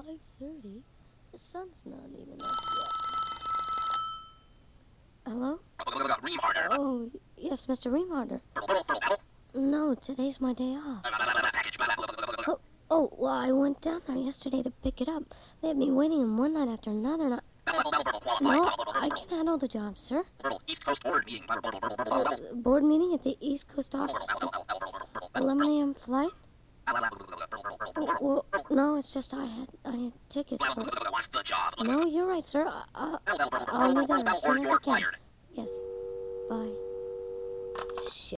5:30? The sun's not even up yet. Hello? Reamharder. Oh, yes, Mr. Reamharder. No, today's my day off. Oh, well, I went down there yesterday to pick it up. They had me waiting in one night after another, and No, I can handle the job, sir. East Coast board meeting. Board meeting at the East Coast office. 11 a.m. flight? Well, no, it's just I had tickets for... What's the job? No, you're right, sir. I'll be there as soon as I can. Yes.